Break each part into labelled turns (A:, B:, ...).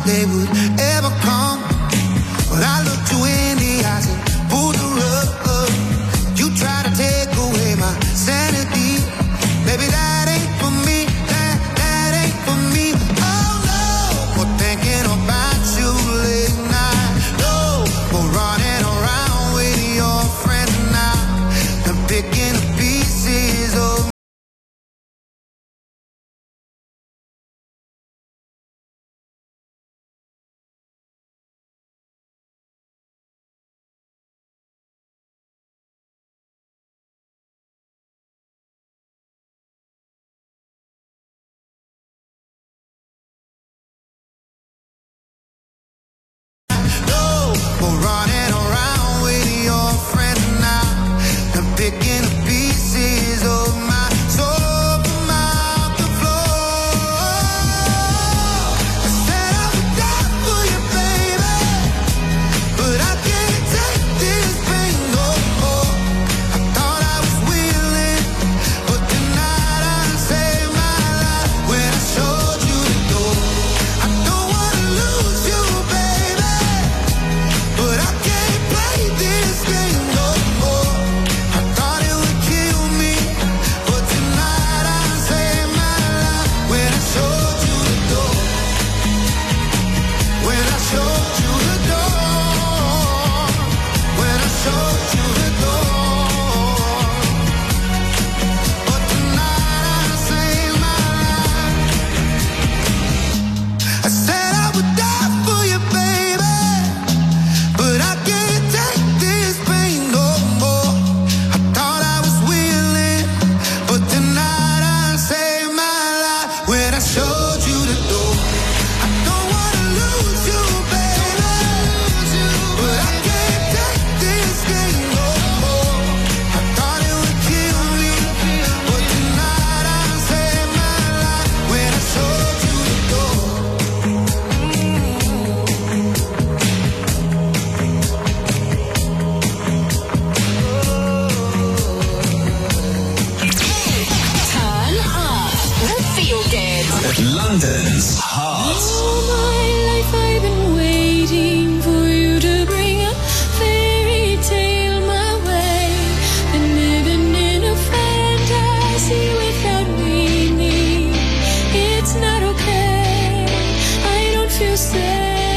A: they would ever come. But I looked you in the eyes and pulled the rug up. You tried to take away my sanity. Baby, that ain't for me. That ain't for me. Oh no, for thinking about you late night. No, for running around with your friends now and picking up pieces of picking up pieces of my soul from out the floor. I said I would die for you, baby, but I can't take this pain no more. I thought I was willing, but tonight I saved my life when I showed you the door. I don't wanna lose you, baby, but I can't play this game no more.
B: London's Heart.
C: All my life I've been waiting for you to bring a fairy tale my way. Been living in a fantasy without meaning. It's not okay, I don't feel safe.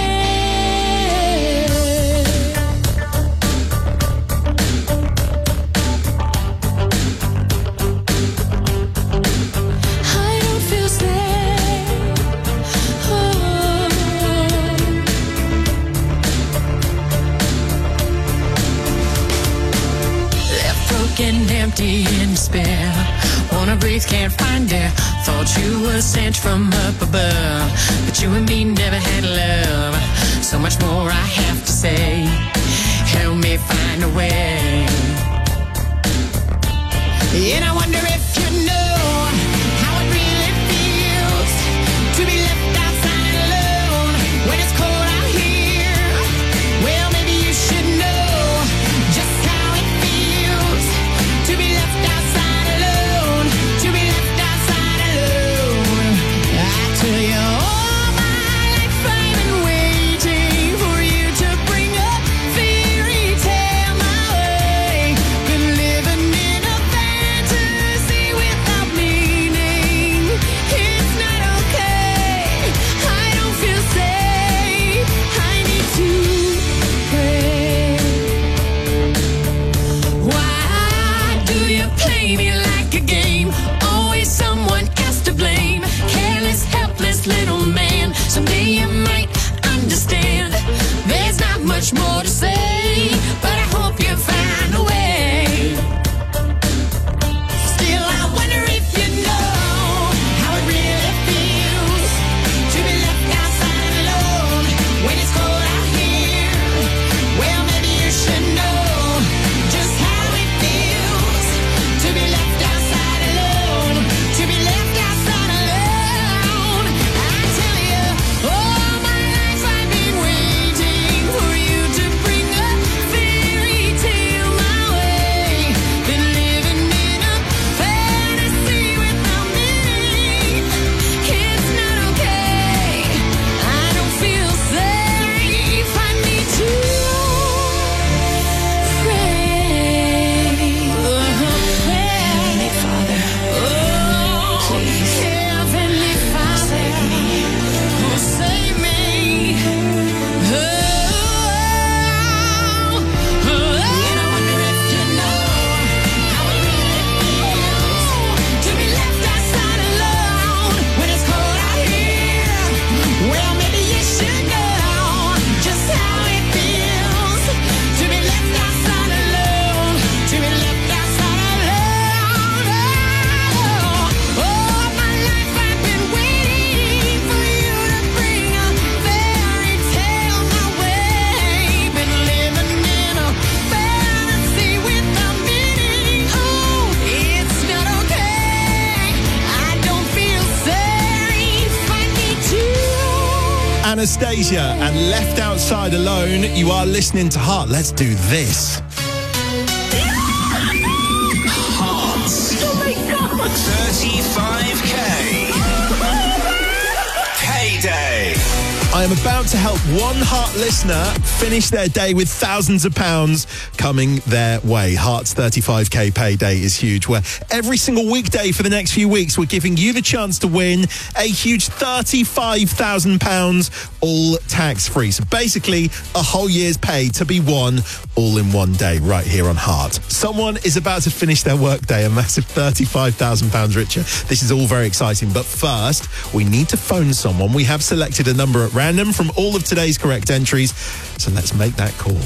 D: And empty in despair, wanna breathe, can't find air. Thought you were sent from up above, but you and me never had love. So much more I have to say, help me find a way. And I wonder if you know how it really feels to be left outside alone when it's cold out here. Well, maybe you should know just how it feels to be left outside alone, to be left outside alone. I tell you, all my life I've been waiting for you to bring a fairy tale my way. Been living in a fantasy without meaning. It's not okay, I don't feel safe, I need to pray. Why do you play me like a game? Always someone else to blame. Careless, helpless little man. Someday you might understand. There's not much more to say, but I hope you find a way. Still, I wonder if you know how it really feels to be left outside alone when it's cold out here. Well, maybe you should know just how it feels to be left
E: Anastasia and Left Outside Alone. You are listening to Heart. Let's do this.
B: Hearts.
C: Oh my God.
B: 35k. Payday.
E: I am about to help one Heart listener finish their day with thousands of pounds coming their way. Heart's 35k payday is huge, where every single weekday for the next few weeks, we're giving you the chance to win a huge £35,000, all tax-free. So basically, a whole year's pay to be won all in one day right here on Heart. Someone is about to finish their workday a massive £35,000 richer. This is all very exciting, but first, we need to phone someone. We have selected a number at random from all of today's correct entries, so let's make that call.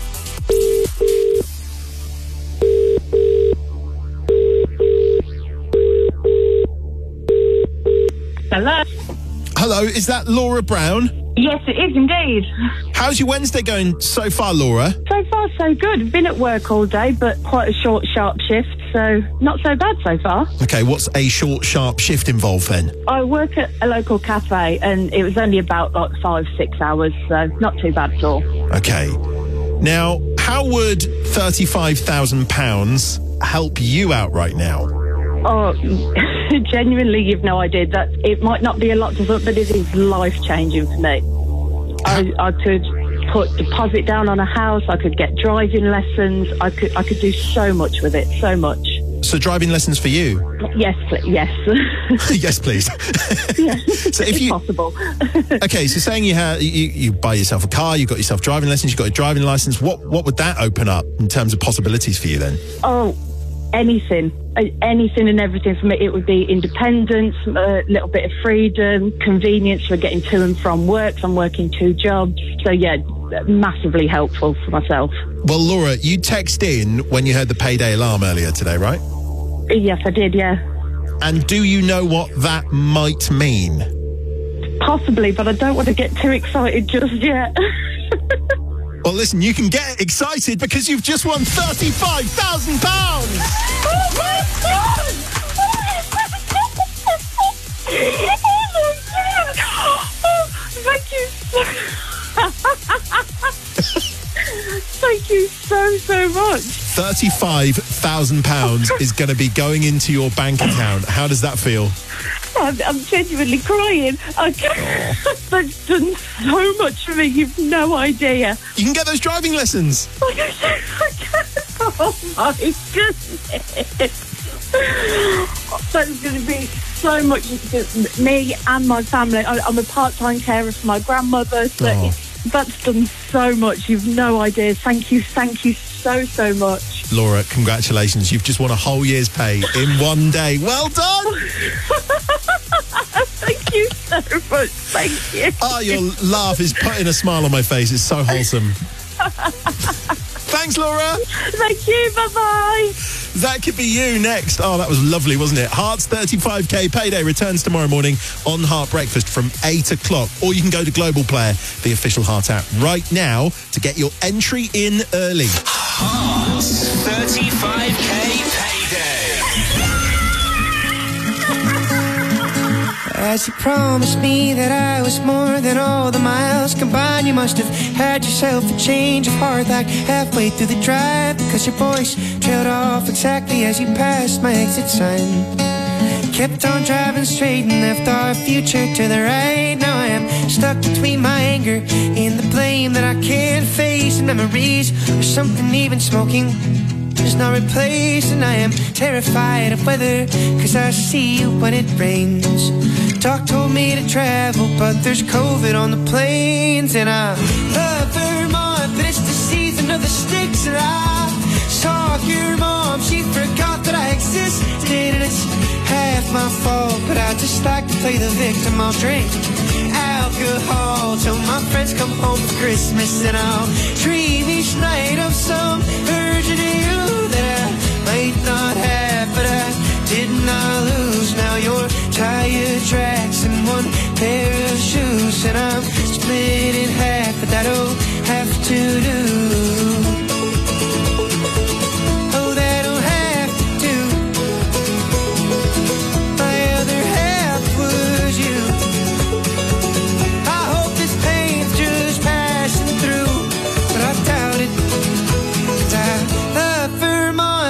F: Hello.
E: Hello, is that Laura Brown?
F: Yes, it is indeed.
E: How's your Wednesday going so far, Laura?
F: So far, so good. Been at work all day, but quite a short, sharp shift, so not so bad so far.
E: Okay, what's a short, sharp shift involved then?
F: I work at a local cafe, and it was only about like 5-6 hours, so not too bad at all.
E: Okay. Now, how would £35,000 help you out right now?
F: Oh, genuinely, you've no idea. That it might not be a lot to them, but it is life-changing for me. I could put deposit down on a house. I could get driving lessons. I could do so much with it, so much.
E: So driving lessons for you?
F: Yes, yes.
E: Yes, please.
F: Yes,
E: So if you
F: possible.
E: Okay, so saying you buy yourself a car, you've got yourself driving lessons, you've got a driving license, what would that open up in terms of possibilities for you then?
F: Oh, anything and everything for me. It would be independence, a little bit of freedom, convenience for getting to and from work. I'm working 2 jobs. So yeah, massively helpful for myself.
E: Well, Laura, you text in when you heard the payday alarm earlier today, right?
F: Yes, I did, yeah.
E: And do you know what that might mean?
F: Possibly, but I don't want to get too excited just yet.
E: Well, listen, you can get excited because you've just won £35,000!
F: Oh my God! Thank you so much.
E: £35,000 is going to be going into your bank account. How does that feel?
F: I'm genuinely crying. That's done so much for me. You've no idea.
E: You can get those driving lessons.
F: Oh my goodness. That's going to be so much for me and my family. I'm a part-time carer for my grandmother, so that's done so much. You've no idea. Thank you so much.
E: Laura, congratulations. You've just won a whole year's pay in one day. Well done!
F: Thank you so much. Thank you.
E: Oh, your laugh is putting a smile on my face. It's so wholesome. Thanks, Laura.
F: Thank you. Bye-bye.
E: That could be you next. Oh, that was lovely, wasn't it? Heart's 35k payday returns tomorrow morning on Heart Breakfast from 8 o'clock. Or you can go to Global Player, the official Heart app, right now to get your entry in early.
B: Hearts 35k payday.
G: As you promised me that I was more than all the miles combined, you must have had yourself a change of heart like halfway through the drive, because your voice trailed off exactly as you passed my exit sign. Kept on driving straight and left our future to the right. Now I am stuck between my anger and the blame that I can't face, and memories or something even smoking does not replace. And I am terrified of weather, cause I see you when it rains. Doc told me to travel, but there's COVID on the planes. And I love Vermont, but it's the season of the sticks. And I saw your mom, she forgot that I existed. And it's half my fault, but I just like to play the victim. I'll drink alcohol till my friends come home for Christmas, and I'll dream each night of some version of you that I might not have, but I did not lose. Now you're tire tracks and one pair of shoes, and I'm split in half, but that'll have to do. Oh, that'll have to do. My other half was you. I hope this pain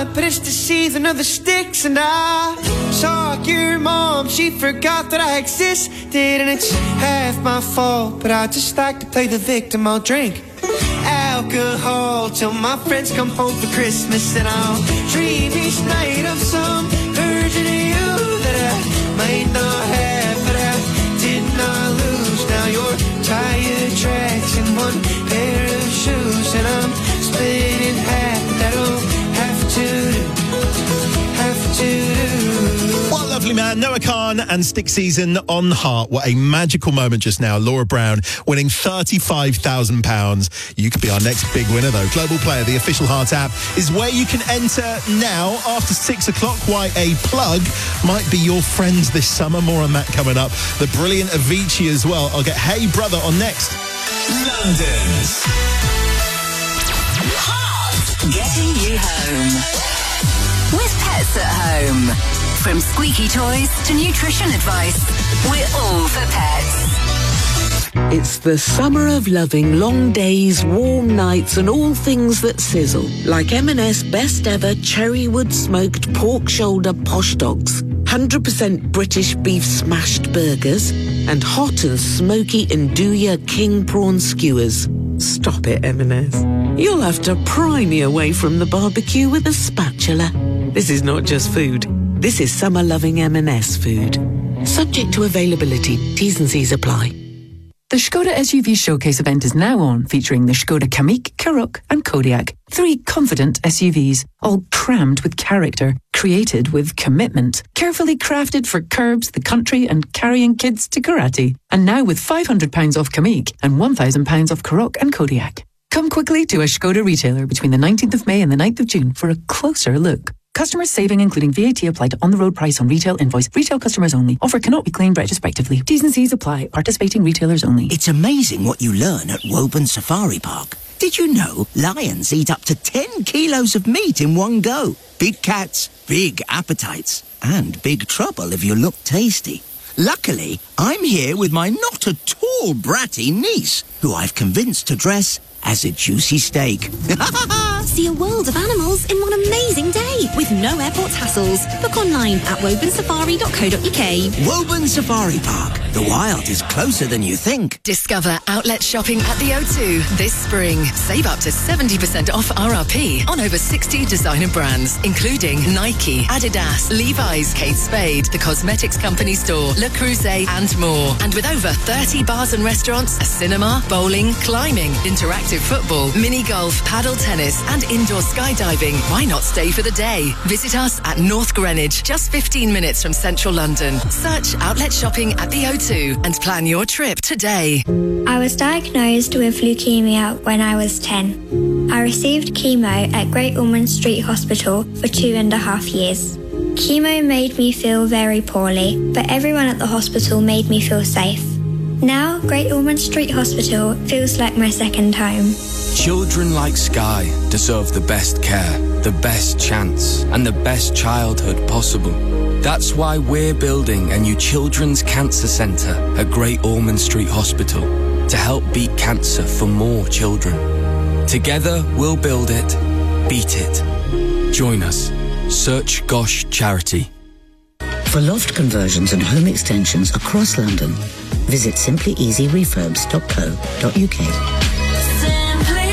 G: but it's the season of the sticks. And I saw your mom, she forgot that I existed. And it's half my fault, but I just like to play the victim. I'll drink alcohol till my friends come home for Christmas. And I'll dream each night of some version of you that I might not have, but I did not lose. Now your tire tracks in one pair of shoes, and I'm split in half. That'll have to do.
E: What a lovely man. Noah Khan and Stick Season on Heart. What a magical moment just now. Laura Brown winning £35,000. You could be our next big winner, though. Global Player, the official Heart app, is where you can enter now after 6 o'clock. Why a plug might be your friends this summer. More on that coming up. The brilliant Avicii as well. I'll get Hey Brother on next.
B: London's
H: Heart getting you home. With Pets at Home. From squeaky toys to nutrition advice, we're all for pets.
I: It's the summer of loving long days, warm nights and all things that sizzle. Like M&S best ever cherrywood smoked pork shoulder posh dogs. 100% British beef smashed burgers. And hot and smoky Nduja king prawn skewers. Stop it, M&S. You'll have to pry me away from the barbecue with a spatula. This is not just food. This is summer-loving M&S food. Subject to availability. T's and C's apply.
J: The Skoda SUV Showcase event is now on, featuring the Skoda Kamiq, Karoq and Kodiaq. 3 confident SUVs, all crammed with character, created with commitment, carefully crafted for curbs, the country and carrying kids to karate. And now with £500 off Kamiq and £1,000 off Karoq and Kodiaq. Come quickly to a Skoda retailer between the 19th of May and the 9th of June for a closer look. Customers saving including VAT applied to on-the-road price on retail invoice. Retail customers only. Offer cannot be claimed retrospectively. T's and C's apply. Participating retailers only.
K: It's amazing what you learn at Woburn Safari Park. Did you know lions eat up to 10 kilos of meat in one go? Big cats, big appetites, and big trouble if you look tasty. Luckily, I'm here with my not at all bratty niece, who I've convinced to dress as a juicy steak.
L: See a world of animals in one amazing day with no airport hassles. Book online at woburnsafari.co.uk.
K: Woburn Safari Park. The wild is closer than you think.
M: Discover outlet shopping at the O2 this spring. Save up to 70% off RRP on over 60 designer brands, including Nike, Adidas, Levi's, Kate Spade, The Cosmetics Company Store, Le Creuset, and more. And with over 30 bars and restaurants, a cinema, bowling, climbing, interactive football, mini golf, paddle tennis, and indoor skydiving. Why not stay for the day? Visit us at North Greenwich, just 15 minutes from central London. Search outlet shopping at the O2 and plan your trip today.
N: I was diagnosed with leukemia when I was 10. I received chemo at Great Ormond Street Hospital for 2.5 years. Chemo made me feel very poorly, but everyone at the hospital made me feel safe. Now, Great Ormond Street Hospital feels like my second home.
O: Children like Sky deserve the best care, the best chance, and the best childhood possible. That's why we're building a new children's cancer centre at Great Ormond Street Hospital to help beat cancer for more children. Together, we'll build it, beat it. Join us. Search Gosh Charity.
P: For loft conversions and home extensions across London, visit simplyeasyrefurbs.co.uk.
H: Simply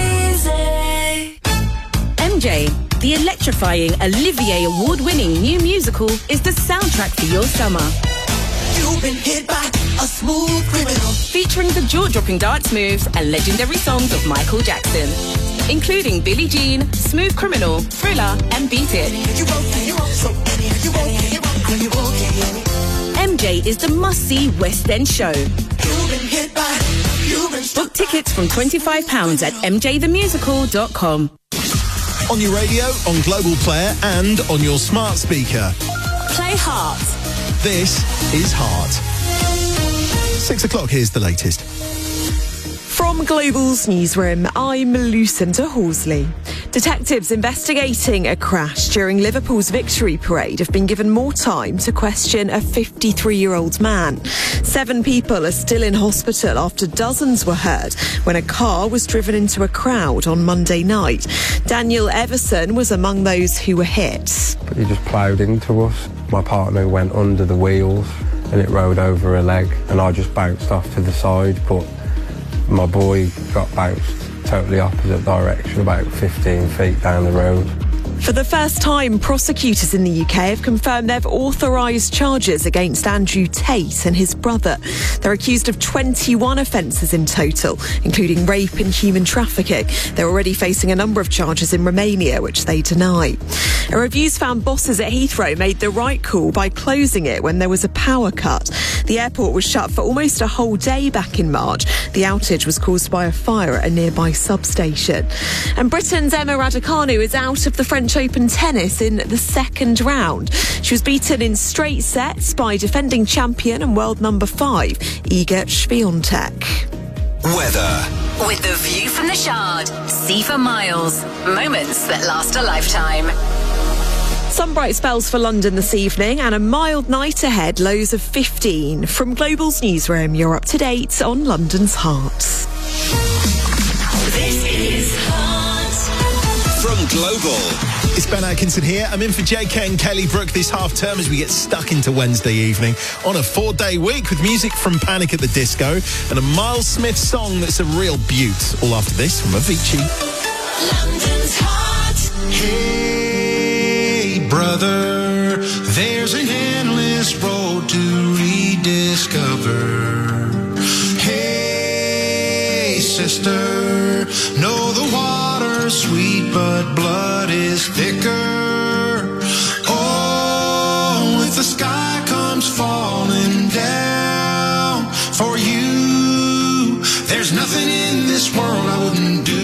H: Easy.
Q: MJ, the electrifying Olivier Award-winning new musical, is the soundtrack for your summer.
A: You've been hit by a smooth criminal.
Q: Featuring the jaw-dropping dance moves and legendary songs of Michael Jackson, including Billie Jean, Smooth Criminal, Thriller, and Beat It. MJ is the must-see West End show. Book tickets from £25 at mjthemusical.com.
E: On your radio, on Global Player, and on your smart speaker.
Q: Play Heart.
E: This is Heart. 6 o'clock, here's the latest.
R: From Global's newsroom, I'm Lucinda Horsley. Detectives investigating a crash during Liverpool's Victory Parade have been given more time to question a 53-year-old man. 7 people are still in hospital after dozens were hurt when a car was driven into a crowd on Monday night. Daniel Everson was among those who were hit.
S: He just ploughed into us. My partner went under the wheels and it rode over her leg, and I just bounced off to the side, but my boy got bounced totally opposite direction, about 15 feet down the road.
R: For the first time, prosecutors in the UK have confirmed they've authorised charges against Andrew Tate and his brother. They're accused of 21 offences in total, including rape and human trafficking. They're already facing a number of charges in Romania, which they deny. A review's found bosses at Heathrow made the right call by closing it when there was a power cut. The airport was shut for almost a whole day back in March. The outage was caused by a fire at a nearby substation. And Britain's Emma Raducanu is out of the French Open tennis in the second round. She was beaten in straight sets by defending champion and world number 5, Iga Swiatek.
B: Weather.
H: With the view from the Shard, see for miles. Moments that last a lifetime.
R: Some bright spells for London this evening and a mild night ahead, lows of 15. From Global's newsroom, you're up to date on London's hearts.
B: This is Heart from Global.
E: It's Ben Atkinson here. I'm in for JK and Kelly Brook this half term as we get stuck into Wednesday evening on a 4-day week with music from Panic at the Disco and a Miles Smith song that's a real beaut. All after this from Avicii.
A: London's Heart. Hey, brother, there's an endless road to rediscover. Hey, sister, know the water's sweet, but blood is thicker. Oh, if the sky comes falling down for you, there's nothing in this world I wouldn't do.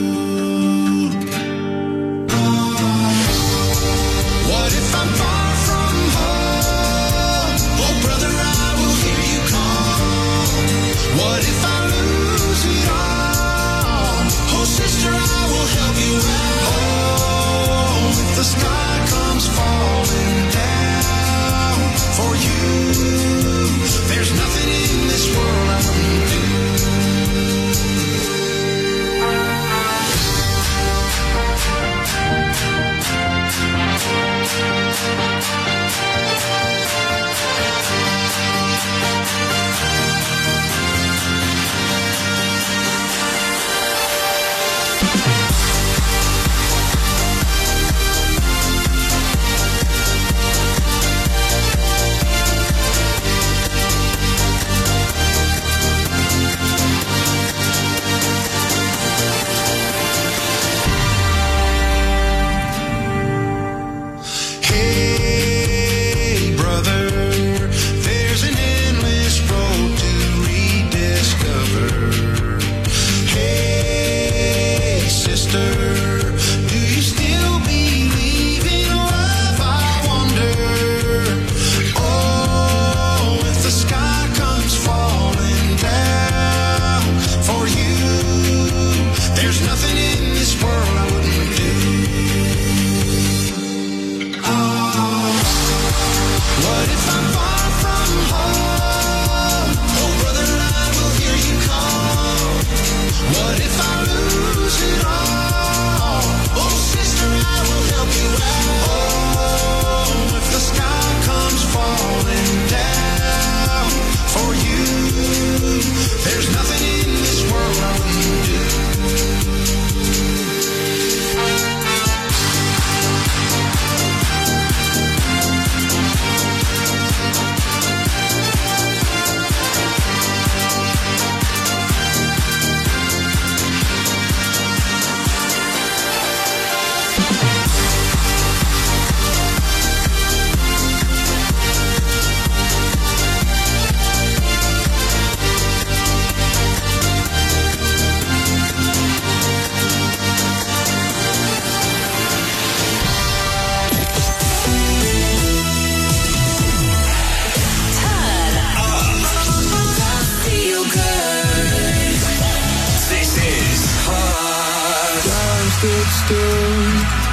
A: What if I'm far from home? Oh, brother, I will hear you call. What if I lose it all? Oh, sister, I will help you out. Oh, if the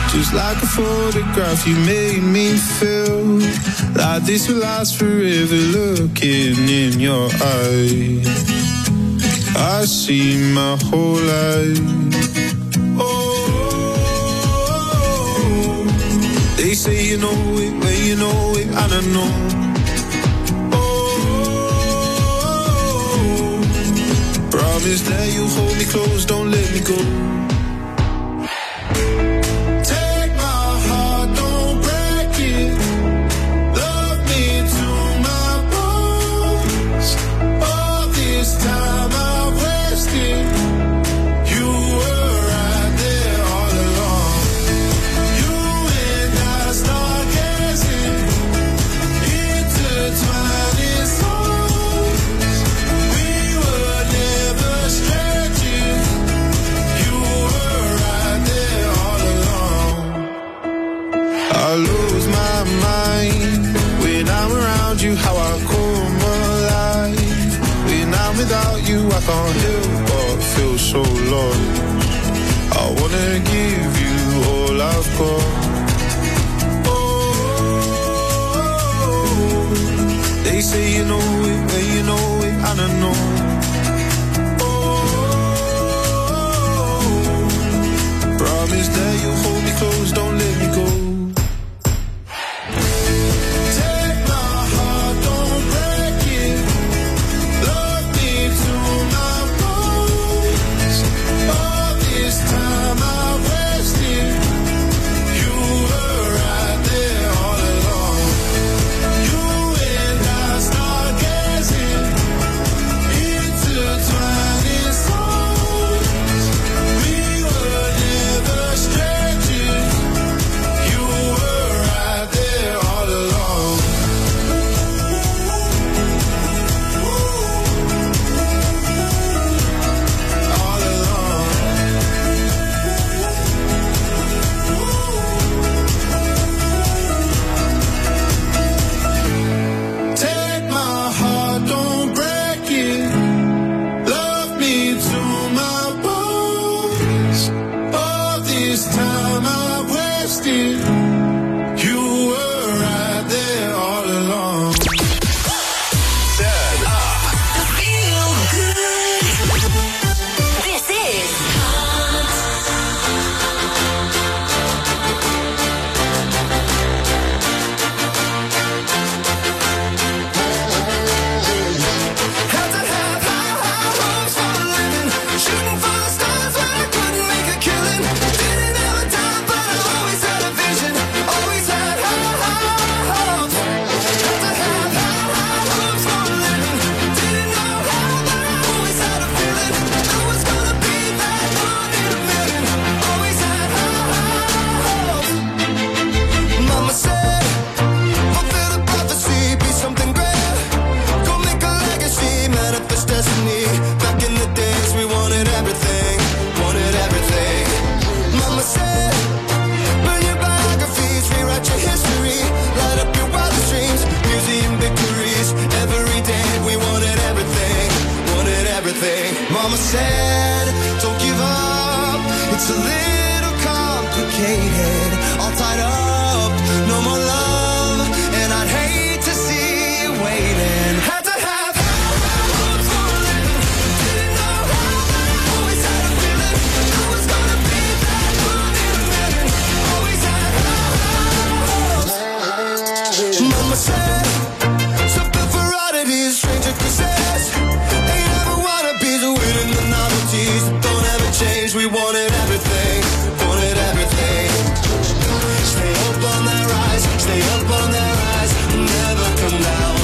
A: Just like a photograph, you made me feel like this will last forever. Looking in your eyes, I see my whole life. Oh, they say you know it, well you know it, and I know. Oh, promise that you'll hold me close, don't let me go. How I come alive when I'm without you, I can't help but feel so lost. I wanna give you all I've got. Oh, they say you know it, well you know it, and I know.